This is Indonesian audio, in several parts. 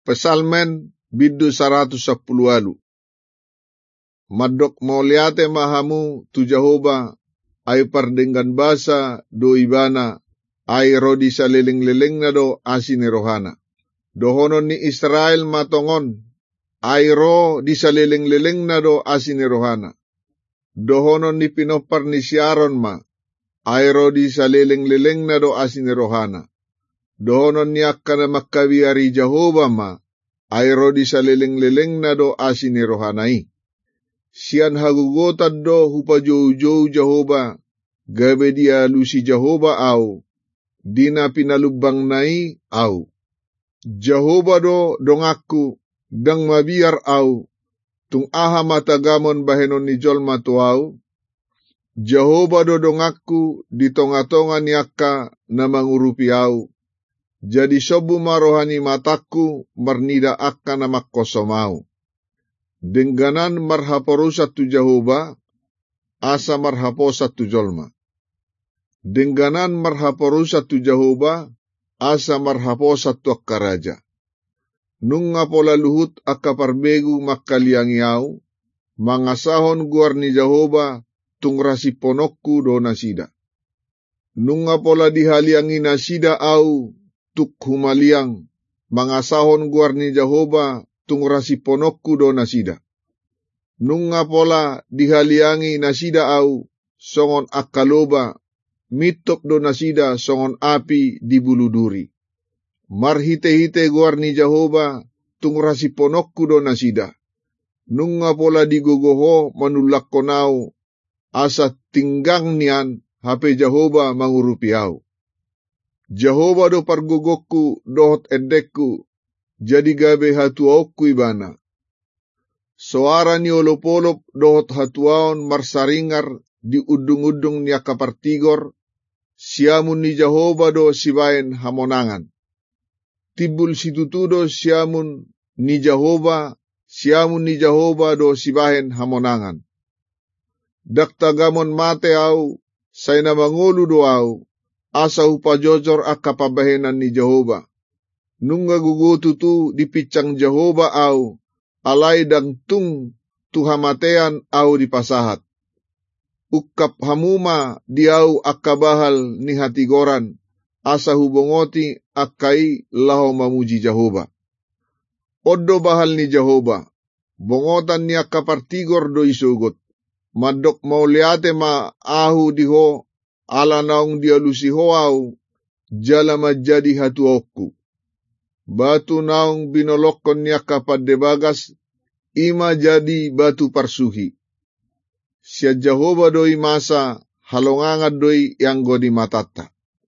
Pesalmen bidu 110. Madok mauliate mahamu tu Jehovah, ay pardenggan basa do ibana, ay rodi sa liling-liling na do asini rohana. Dohonon ni Israel matongon, ay ro di sa liling-liling na do asini rohana. Dohonon ni pinopar ni Sharon ma, ay ro di sa liling-liling na do asini rohana. Dohonon ni akka na makkawiari Jehovah ma, ay ro di sa liling-liling na do asini rohanai. Siyan hagugotad do hupajow-jow Jehovah, gabe dia lusi Jehovah au, dina pinalubang nai au. Jehovah do dongaku, dang mabiar au, tung aha matagamon bahenon ni jolma tu au. Jehovah do dongaku, di tonga-tonga niaka na mangurupi au. Jadi sobu marohani mataku, marnida akka na makkosomau. Dengganan marhaporusat tu Jehovah, asa marhaposat tu jolma. Dengganan marhaporusat tu Jehovah, asa marhaposat tu akka raja. Nung nga pola luhut akka parbegu makkaliangi au, mangasahon guar ni Jehovah, tung rasiponokku do nasida. Nung nga pola dihaliangi nasida au, tuk humaliang, mangasahon guar ni Jehovah, tung rasiponokku do nasida. Nung nga pola dihaliangi nasida au, songon akkaloba, mitop do nasida songon api di buluduri. Marhite-hite guar ni Jehovah, tung rasiponokku do nasida. Nung nga pola digogoho manulak konau, asa tinggang nian hape Jehovah mangurupi au. Jehovah do pargugokku dohot edekku, jadi gabe hatuaokku ibana. Soara ni olop-olop dohot hatuaon marsaringar di udung-udung ni akapartigor, siamun ni Jehovah do sibaen hamonangan. Tibul situtudo siamun ni Jehovah do sibahen hamonangan. Daktagamon mate au, say na mangulu do au, asa upajojor akapabahenan ni Jehovah. Nung gugutu tu di picang Jehovah au, alay dang tung tuhamatean au di pasahat. Ukap hamuma di au akabahal ni hatigoran, asa hubongoti akai laho mamuji Jehovah. Odo bahal ni Jehovah, bongotan ni akapartigor do isugot. Madok mauliate ma ahu diho, ala naong dialusi hoau, jala majadi hatuokku. Batu naong binolokon niya kapad debagas, ima jadi batu parsuhi. Siya Jehovah doi masa, halongangad doi yang godi matata.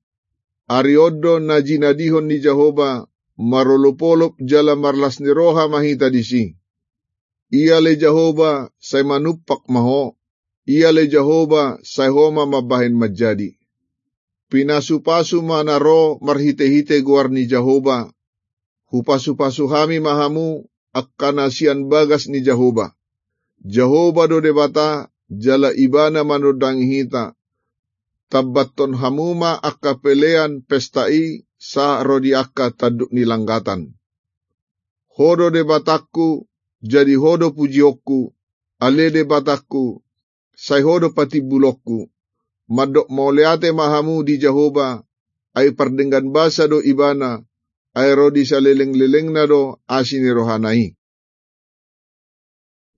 Ariodo na jinadihon ni Jehovah, marolopolop jala marlas ni roha mahita disi. Ia le Jehovah say manupak maho, ia le Jehovah say homa mabahin majadi. Pinasupasu manaro marhite-hite guar ni Jehovah, hupasu-pasu hami mahamu akkanasian bagas ni Jehovah. Jehovah do debata jala ibana manudang hita, tabaton hamuma akapelean pestai sa rodi akka taduk nilanggatan. Hodo debatakku, jadi hodo pujiokku, ale debatakku, say hodo patibulokku. Madok mauliate mahamu di Jehovah, ay pardenggan basa do ibana, ay rodi sa leleng-leleng na do asini rohanai.